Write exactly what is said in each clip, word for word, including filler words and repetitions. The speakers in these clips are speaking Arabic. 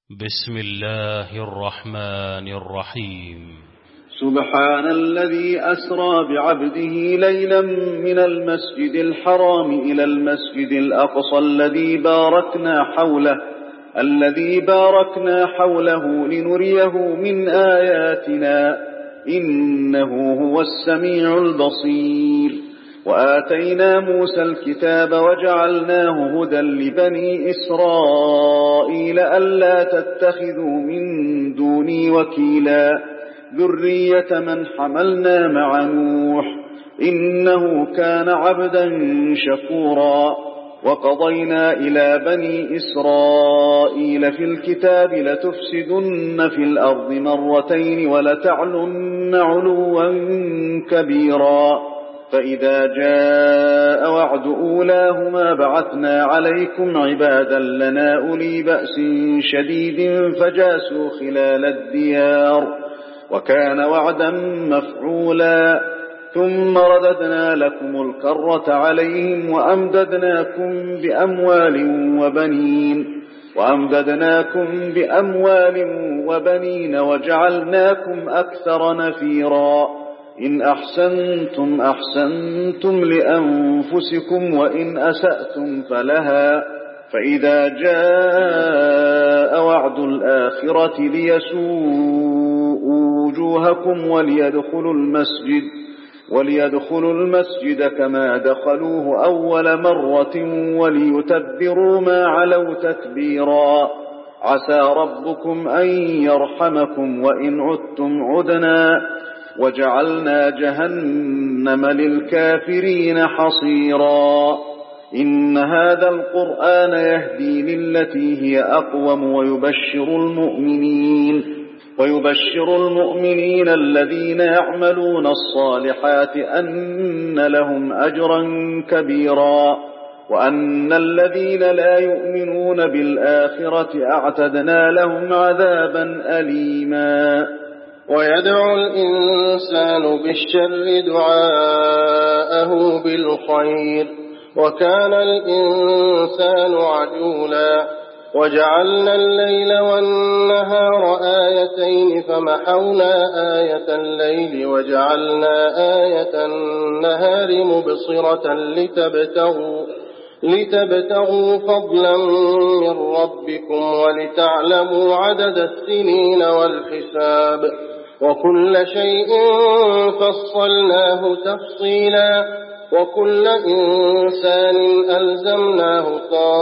بسم الله الرحمن الرحيم. سبحان الذي أسرى بعبده ليلا من المسجد الحرام إلى المسجد الأقصى الذي باركنا حوله الذي باركنا حوله لنريه من آياتنا إنه هو السميع البصير. وآتينا موسى الكتاب وجعلناه هدى لبني إسرائيل ألا تتخذوا من دوني وكيلا ذرية من حملنا مع نوح إنه كان عبدا شكورا. وقضينا إلى بني إسرائيل في الكتاب لتفسدن في الأرض مرتين ولتعلن علوا كبيرا فإذا جاء وعد أولاهما بعثنا عليكم عبادا لنا أولي بأس شديد فجاسوا خلال الديار وكان وعدا مفعولا. ثم رددنا لكم الكرة عليهم وأمددناكم بأموال وبنين وأمددناكم بأموال وبنين وجعلناكم أكثر نفيرا. إن أحسنتم أحسنتم لأنفسكم وإن أسأتم فلها. فإذا جاء وعد الآخرة ليسوءوا وجوهكم وليدخلوا المسجد وليدخلوا المسجد كما دخلوه أول مرة وليتبروا ما علوا تتبيرا. عسى ربكم أن يرحمكم وإن عدتم عدنا وجعلنا جهنم للكافرين حصيرا. إن هذا القرآن يهدي للتي هي أقوم ويبشر المؤمنين ويبشر المؤمنين الذين يعملون الصالحات أن لهم أجرا كبيرا وأن الذين لا يؤمنون بالآخرة أعتدنا لهم عذابا أليما. ويدعو الإنسان بالشر دعاءه بالخير وكان الإنسان عجولا. وجعلنا الليل والنهار آيتين فمحونا آية الليل وجعلنا آية النهار مبصرة لتبتغوا, لتبتغوا فضلا من ربكم ولتعلموا عدد السنين والحساب وكل شيء فصلناه تفصيلا. وكل إنسان ألزمناه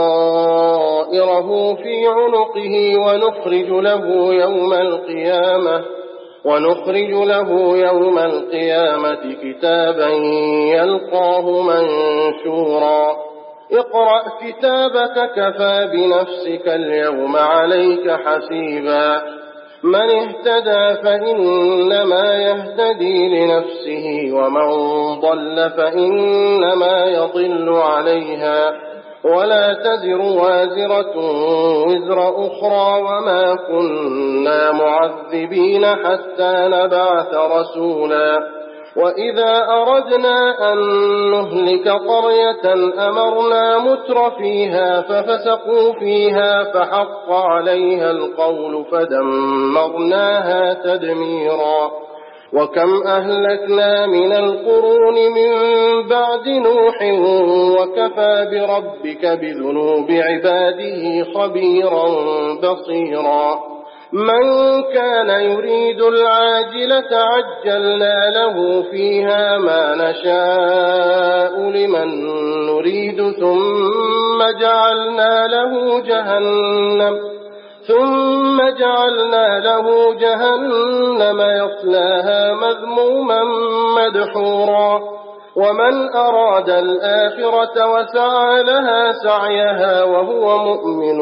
طائره في عنقه ونخرج له يوم القيامة ونخرج له يوم القيامة كتابا يلقاه منشورا. اقرأ كتابك كفى بنفسك اليوم عليك حسيبا. من اهتدى فإنما يهتدي لنفسه ومن ضل فإنما يضل عليها ولا تزر وازرة وزر أخرى وما كنا معذبين حتى نبعث رسولا. وإذا أردنا أن نهلك قرية أمرنا متر فيها ففسقوا فيها فحق عليها القول فدمرناها تدميرا. وكم أهلكنا من القرون من بعد نوح وكفى بربك بذنوب عباده خبيرا بصيرا. من كان يريد العاجلة عجلنا له فيها ما نشاء لمن نريد ثم جعلنا له جهنم ثم جعلنا له جهنم يصلاها مذموما مدحورا. ومن أراد الآخرة وسعى لها سعيها وهو مؤمن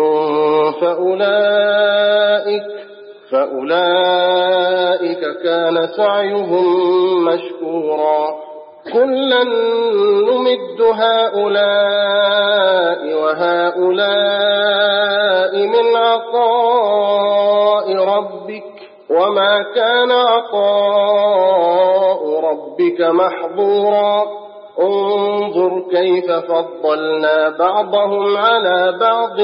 فأولئك, فأولئك كان سعيهم مشكورا. كلا نمد هؤلاء وهؤلاء من عطاء ربك وما كان عطاء ربك محظورا. انظر كيف فضلنا بعضهم على بعض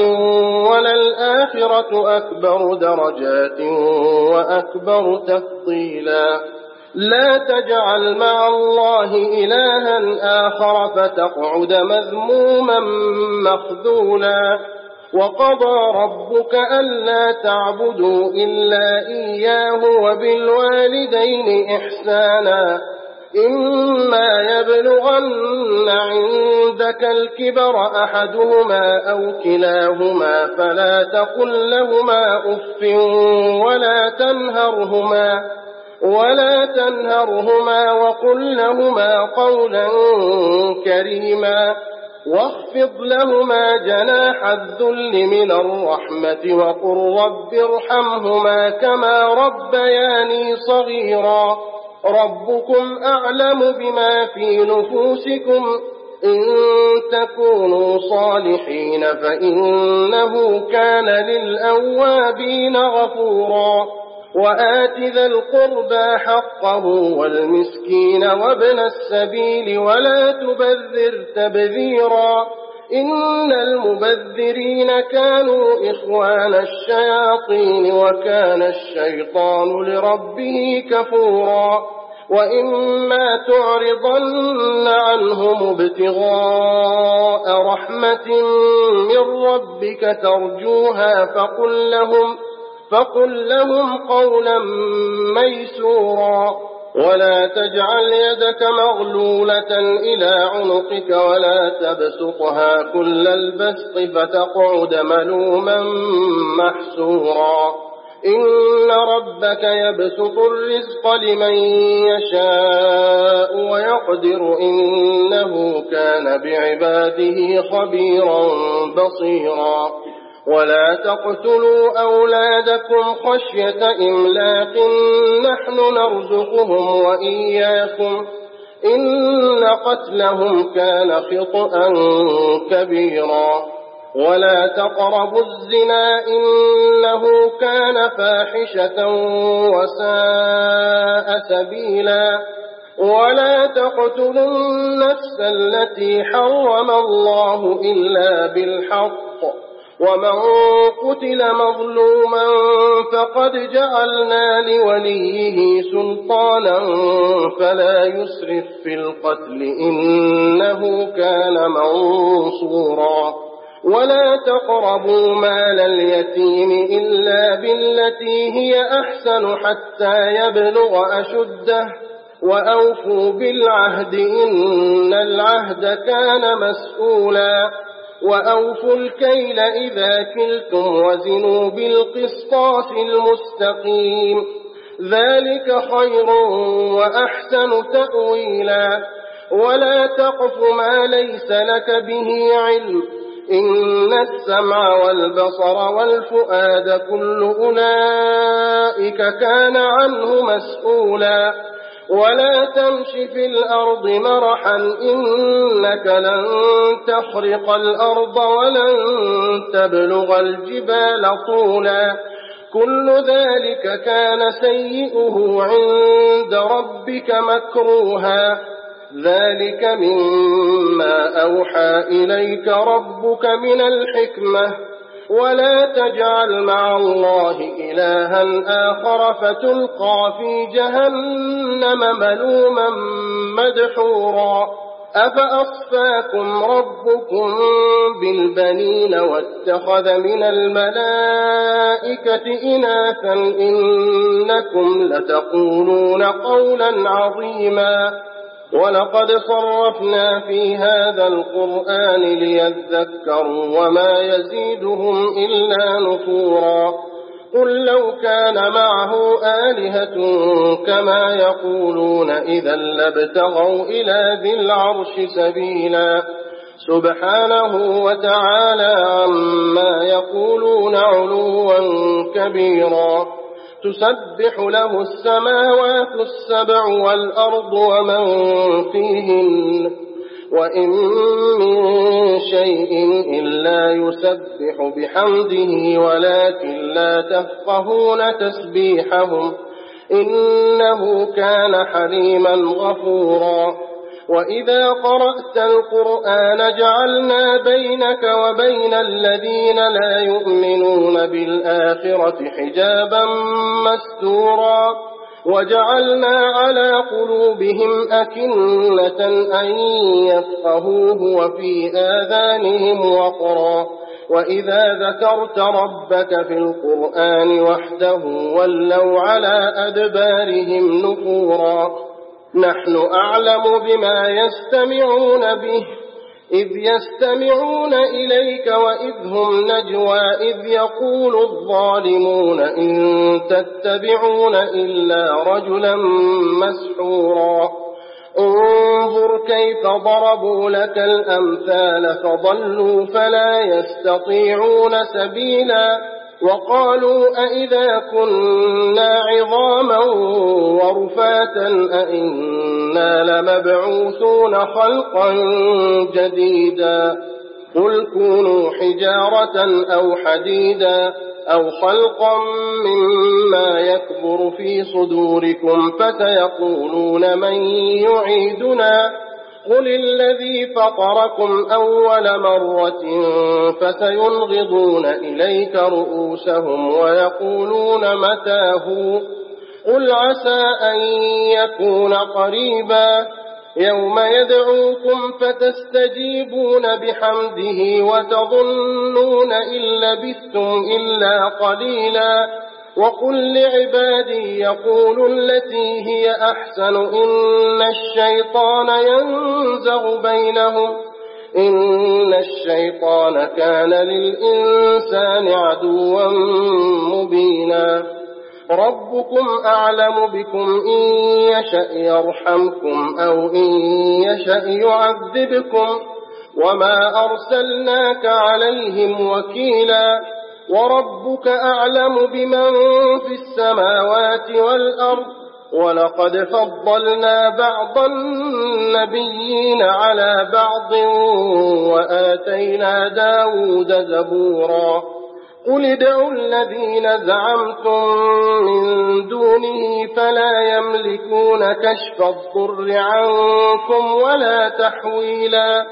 وللآخرة أكبر درجات وأكبر تفضيلا لا تجعل مع الله إلها آخر فتقعد مذموما مخذولا وقضى ربك ألا تعبدوا إلا إياه وبالوالدين إحسانا إما يبلغن عندك الكبر أحدهما أو كلاهما فلا تقل لهما أف ولا تنهرهما ولا تنهرهما وقل لهما قولا كريما واخفض لهما جناح الذل من الرحمة وقل رب ارحمهما كما ربياني صغيرا ربكم أعلم بما في نفوسكم إن تكونوا صالحين فإنه كان للأوابين غفورا وآت ذا القربى حقه والمسكين وابن السبيل ولا تبذر تبذيرا إن المبذرين كانوا إخوان الشياطين وكان الشيطان لربه كفورا وإما تعرضن عنهم ابتغاء رحمة من ربك ترجوها فقل لهم فقل لهم قولا ميسورا ولا تجعل يدك مغلولة إلى عنقك ولا تبسطها كل البسط فتقعد ملوما محسورا إن ربك يبسط الرزق لمن يشاء ويقدر إنه كان بعباده خبيرا بصيرا ولا تقتلوا أولادكم خشية إملاق نحن نرزقهم وإياكم إن قتلهم كان خطأ كبيرا ولا تقربوا الزنا إنه كان فاحشة وساء سبيلا ولا تقتلوا النفس التي حرم الله إلا بالحق ومن قتل مظلوما فقد جعلنا لوليه سلطانا فلا يسرف في القتل إنه كان منصورا ولا تقربوا مال اليتيم إلا بالتي هي أحسن حتى يبلغ أشده وأوفوا بالعهد إن العهد كان مسؤولا وأوفوا الكيل إذا كلتم وزنوا بالقسطاس المستقيم ذلك خير وأحسن تأويلا ولا تقف ما ليس لك به علم إن السمع والبصر والفؤاد كل أولئك كان عنه مسؤولا ولا تمش في الأرض مرحا إنك لن تخرق الأرض ولن تبلغ الجبال طولا كل ذلك كان سيئه عند ربك مكروها ذلك مما أوحى إليك ربك من الحكمة ولا تجعل مع الله إلها آخر فتلقى في جهنم ملوما مدحورا أفأصفاكم ربكم بالبنين واتخذ من الملائكة إناثا إنكم لتقولون قولا عظيما ولقد صرفنا في هذا القرآن ليذكروا وما يزيدهم إلا نفورا قل لو كان معه آلهة كما يقولون إذا لابتغوا إلى ذي العرش سبيلا سبحانه وتعالى عما يقولون علوا كبيرا تسبح له السماوات السبع والأرض ومن فيهن وإن من شيء إلا يسبح بحمده ولكن لا تفقهون تسبيحهم إنه كان حليما غفورا وإذا قرأت القرآن جعلنا بينك وبين الذين لا يؤمنون بالآخرة حجابا مستورا وجعلنا على قلوبهم أكنة أن يفقهوه وفي آذانهم وقرا وإذا ذكرت ربك في القرآن وحده ولوا على أدبارهم نفورا نحن أعلم بما يستمعون به إذ يستمعون إليك وإذ هم نجوى إذ يقول الظالمون إن تتبعون إلا رجلا مسحورا انظر كيف ضربوا لك الأمثال فضلوا فلا يستطيعون سبيلا وقالوا أئذا كنا عظاما ورفاتا أئنا لمبعوثون خلقا جديدا قل كونوا حجارة أو حديدا أو خلقا مما يكبر في صدوركم فسيقولون من يعيدنا قل الذي فطركم أول مرة فسينغضون إليك رؤوسهم ويقولون متى هو قل عسى أن يكون قريبا يوم يدعوكم فتستجيبون بحمده وتظنون إن لبثتم إلا قليلا وقل لعبادي يقولوا التي هي أحسن إن الشيطان ينزغ بينهم إن الشيطان كان للإنسان عدوا مبينا ربكم أعلم بكم إن يشأ يرحمكم أو إن يشأ يعذبكم وما أرسلناك عليهم وكيلا وربك أعلم بمن في السماوات والأرض ولقد فضلنا بعض النبيين على بعض وآتينا داود زبورا قل ادعوا الذين زعمتم من دونه فلا يملكون كشف الضر عنكم ولا تحويلا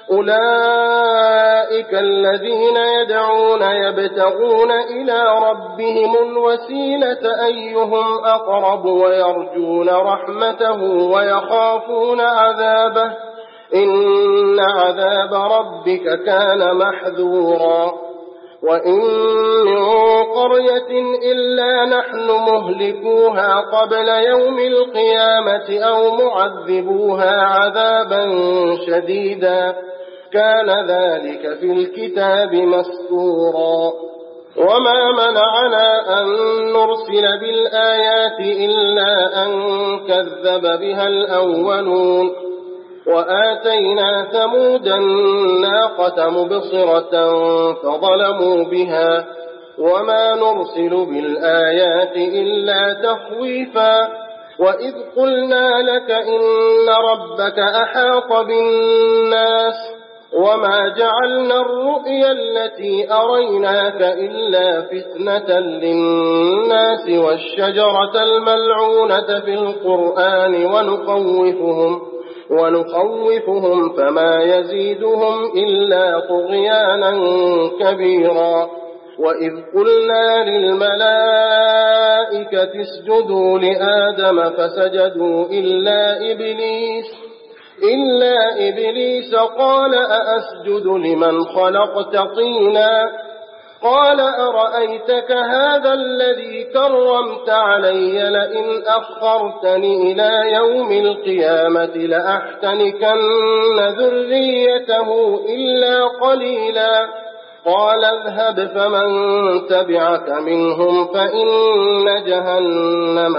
أولئك الذين يدعون يبتغون إلى ربهم الوسيلة أيهم أقرب ويرجون رحمته ويخافون عذابه إن عذاب ربك كان محذورا وإن من قرية إلا نحن مهلكوها قبل يوم القيامة أو معذبوها عذابا شديدا كان ذلك في الكتاب مسطورا وما منعنا أن نرسل بالآيات إلا أن كذب بها الأولون وآتينا ثمود الناقة مبصرة فظلموا بها وما نرسل بالآيات إلا تخويفا وإذ قلنا لك إن ربك أحاط بالناس وما جعلنا الرؤيا التي أريناك إلا فتنة للناس والشجرة الملعونة في القرآن ونخوفهم ونخوفهم فما يزيدهم إلا طغيانا كبيرا وإذ قلنا للملائكة اسجدوا لآدم فسجدوا إلا إبليس إلا إبليس قال أأسجد لمن خلقت طينا قال أرأيتك هذا الذي كرمت علي لئن أخرتني إلى يوم القيامة لأحتنكن ذريته إلا قليلا قال اذهب فمن تبعك منهم فإن جهنم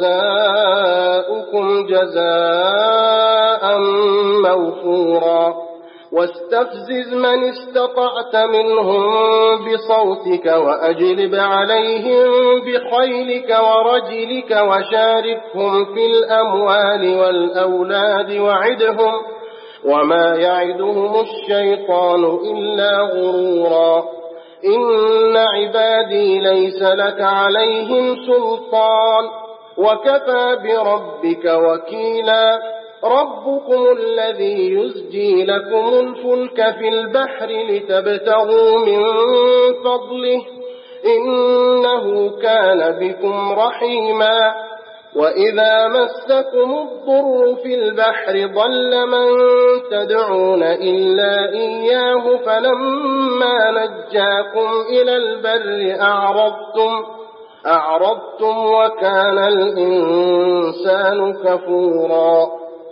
جزاؤكم جزاء موفورا واستفزز من استطعت منهم بصوتك وأجلب عليهم بخيلك ورجلك وشاركهم في الأموال والأولاد وعدهم وما يعدهم الشيطان إلا غرورا إن عبادي ليس لك عليهم سلطان وكفى بربك وكيلا ربكم الذي يزجي لكم الفلك في البحر لتبتغوا من فضله إنه كان بكم رحيما وإذا مسكم الضر في البحر ضل من تدعون إلا إياه فلما نجاكم إلى البر أعرضتم أعرضتم وكان الإنسان كفورا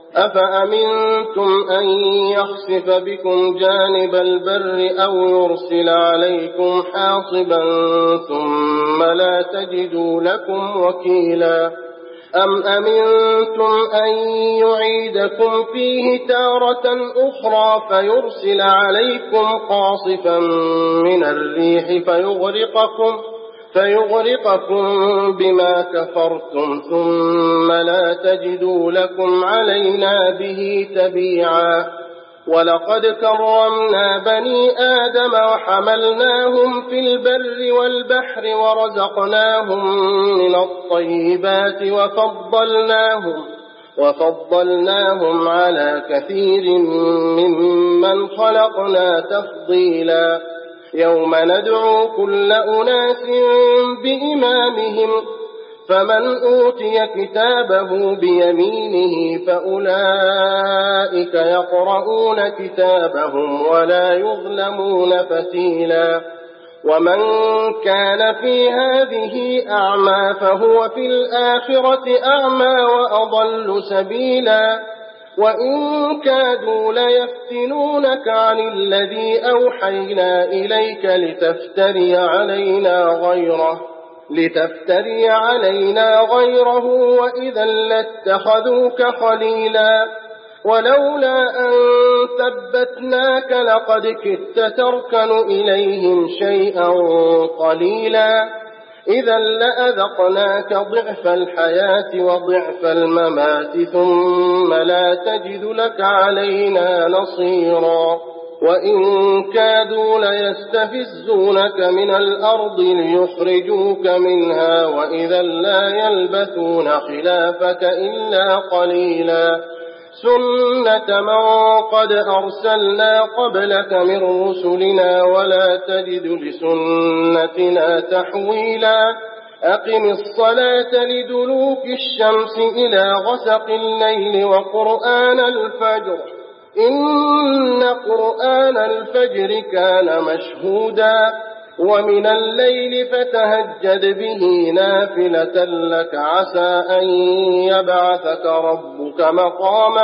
أفأمنتم أن يخسف بكم جانب البر أو يرسل عليكم حاصبا ثم لا تجدوا لكم وكيلا أم أمنتم أن يعيدكم فيه تارة أخرى فيرسل عليكم قاصفا من الريح فيغرقكم فيغرقكم بما كفرتم ثم لا تجدوا لكم علينا به تبيعا ولقد كرمنا بني آدم وحملناهم في البر والبحر ورزقناهم من الطيبات وفضلناهم وفضلناهم على كثير ممن خلقنا تفضيلا يوم ندعو كل أناس بإمامهم فمن أوتي كتابه بيمينه فأولئك يقرؤون كتابهم ولا يظلمون فتيلا ومن كان في هذه أعمى فهو في الآخرة أعمى وأضل سبيلا وإن كادوا ليفتنونك عن الذي أوحينا إليك لتفتري علينا غيره لتفتري علينا غيره وإذا لاتخذوك خليلا ولولا أن ثبتناك لقد كدت تركن إليهم شيئا قليلا إذا لأذقناك ضعف الحياة وضعف الممات ثم لا تجد لك علينا نصيرا وإن كادوا ليستفزونك من الأرض ليخرجوك منها وإذا لا يلبثون خلافك إلا قليلا سنة من قد أرسلنا قبلك من رسلنا ولا تجد لسنتنا تحويلا أقم الصلاة لدلوك الشمس إلى غسق الليل وقرآن الفجر إن قرآن الفجر كان مشهودا ومن الليل فتهجد به نافلة لك عسى أن يبعثك ربك مقاما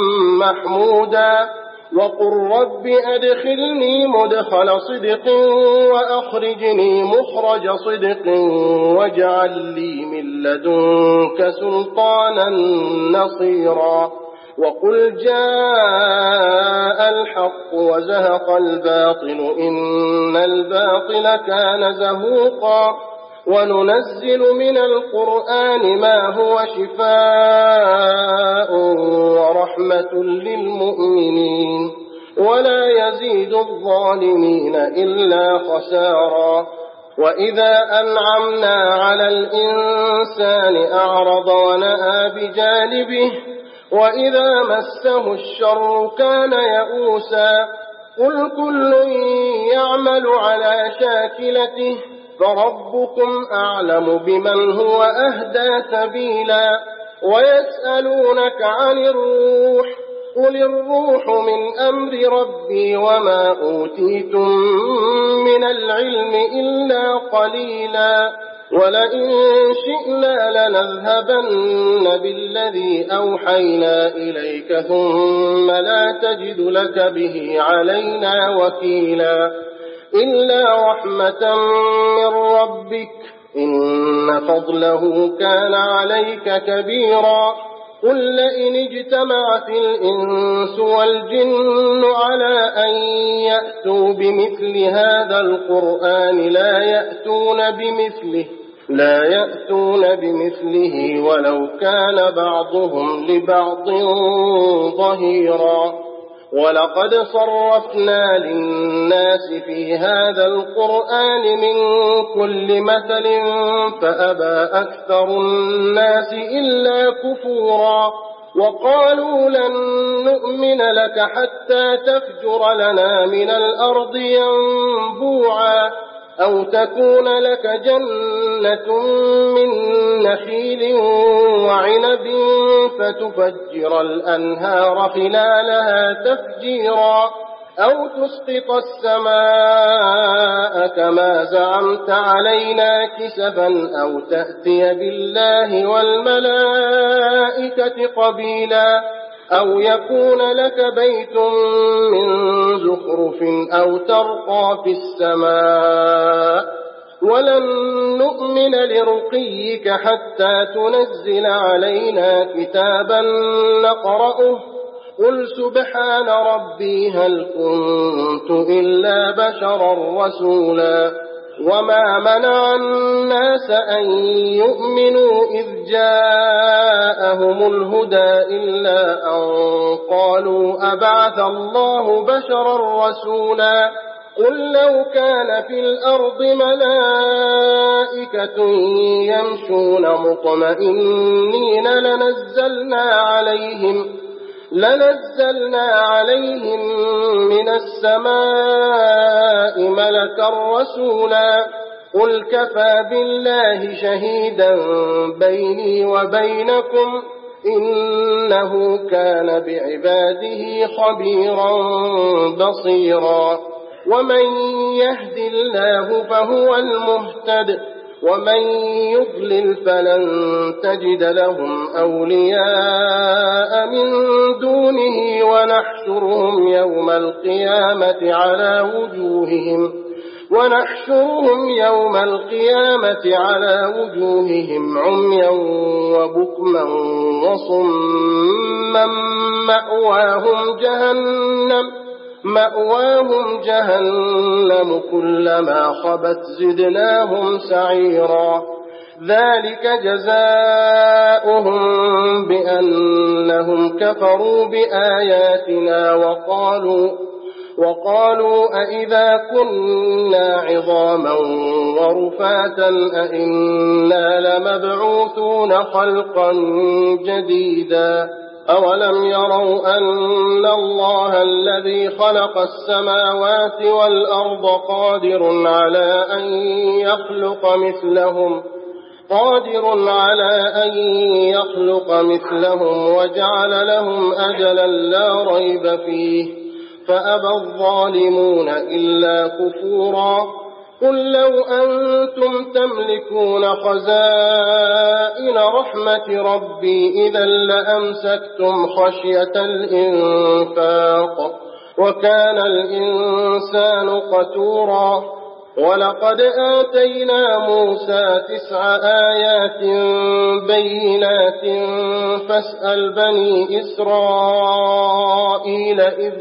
محمودا وقل رب أدخلني مدخل صدق وأخرجني مخرج صدق واجعل لي من لدنك سلطانا نصيرا وقل جاء الحق وزهق الباطل إن الباطل كان زهوقا وننزل من القرآن ما هو شفاء ورحمة للمؤمنين ولا يزيد الظالمين إلا خسارا وإذا أنعمنا على الإنسان أعرض ونأى بجانبه وإذا مسه الشر كان يئوسا قل كل يعمل على شاكلته فربكم أعلم بمن هو أهدى سبيلا ويسألونك عن الروح قل الروح من أمر ربي وما أوتيتم من العلم إلا قليلا ولئن شئنا لنذهبن بالذي أوحينا إليك ثم لا تجد لك به علينا وكيلا إلا رحمة من ربك إن فضله كان عليك كبيرا قل لئن اجتمعت الإنس والجن على أن يأتوا بمثل هذا القرآن لا يأتون بمثله لا يأتون بمثله ولو كان بعضهم لبعض ظهيرا ولقد صرفنا للناس في هذا القرآن من كل مثل فأبى أكثر الناس إلا كفورا وقالوا لن نؤمن لك حتى تفجر لنا من الأرض ينبوعا أو تكون لك جنة من نخيل وعنب فتفجر الأنهار خلالها تفجيرا أو تسقط السماء كما زعمت علينا كسفا أو تأتي بالله والملائكة قبيلا أو يكون لك بيت من زخرف أو ترقى في السماء ولن نؤمن لرقيك حتى تنزل علينا كتابا نقرأه قل سبحان ربي هل كنت إلا بشرا رسولا وما منع الناس أن يؤمنوا إذ جاءهم الهدى إلا أن قالوا أبعث الله بشرا رسولا قل لو كان في الأرض ملائكة يمشون مطمئنين لنزلنا عليهم لنزلنا عليهم من السماء ملكا رسولا قل كفى بالله شهيدا بيني وبينكم إنه كان بعباده خبيرا بصيرا ومن يهد الله فهو المهتد ومن يضلل فلن تجد لهم أولياء من دونه ونحشرهم يوم القيامة على وجوههم ونحشرهم يوم القيامة على وجوههم عميا وبكما وصما مأواهم جهنم مأواهم جهنم كلما خبت زدناهم سعيرا ذلك جزاؤهم بأنهم كفروا بآياتنا وقالوا وقالوا أئذا كنا عظاما ورفاتا أئنا لمبعوثون خلقا جديدا أولم يروا أن الله الذي خلق السماوات والأرض قادر على أن يخلق مثلهم قادر على أن يخلق مثلهم وجعل لهم أجلا لا ريب فيه فأبى الظالمون إلا كفورا قل لو أنتم تملكون خزائن رحمة ربي إذا لأمسكتم خشية الإنفاق وكان الإنسان قتورا ولقد آتينا موسى تسع آيات بينات فاسأل بني إسرائيل إذ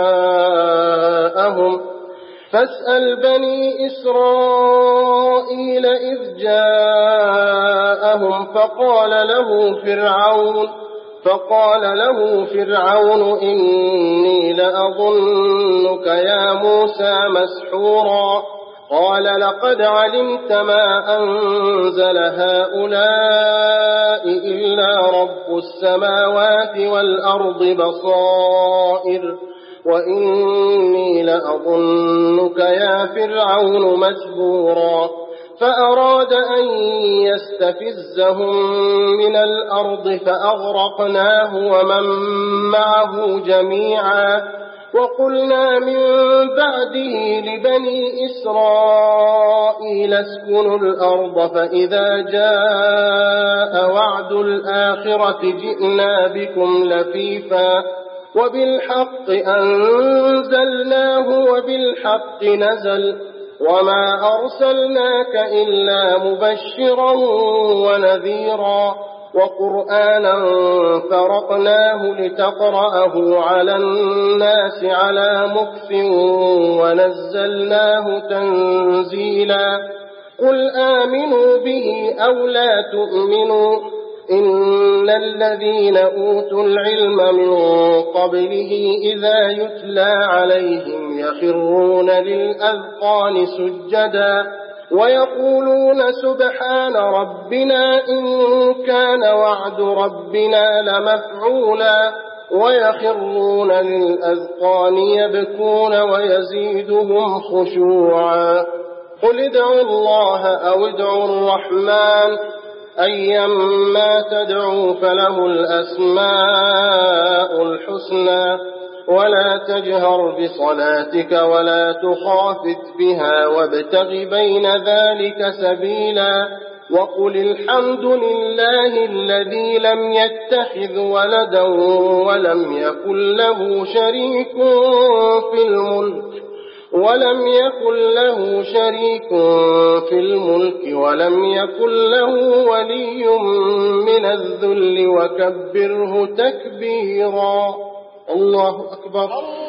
جاءهم فاسأل بني إسرائيل إذ جاءهم فقال له فرعون فقال له فرعون إني لأظنك يا موسى مسحورا قال لقد علمت ما أنزل هؤلاء إلا رب السماوات والأرض بصائر وإني لأظنك يا فرعون مسبورا فأراد أن يستفزهم من الأرض فأغرقناه ومن معه جميعا وقلنا من بعده لبني إسرائيل اسكنوا الأرض فإذا جاء وعد الآخرة جئنا بكم لفيفا وبالحق أنزلناه وبالحق نزل وما أرسلناك إلا مبشرا ونذيرا وقرآنا فرقناه لتقرأه على الناس على مكث ونزلناه تنزيلا قل آمنوا به أو لا تؤمنوا إن الذين أوتوا العلم من قبله إذا يتلى عليهم يخرون للأذقان سجدا ويقولون سبحان ربنا إن كان وعد ربنا لمفعولا ويخرون للأذقان يبكون ويزيدهم خشوعا قل ادعوا الله أو ادعوا الرحمن أيما تدعوا فله الأسماء الحسنى ولا تجهر بصلاتك ولا تخافت بها وابتغ بين ذلك سبيلا وقل الحمد لله الذي لم يتخذ ولدا ولم يكن له شريك في الملك ولم يكن له شريك في الملك ولم يكن له ولي من الذل وكبره تكبيرا الله أكبر.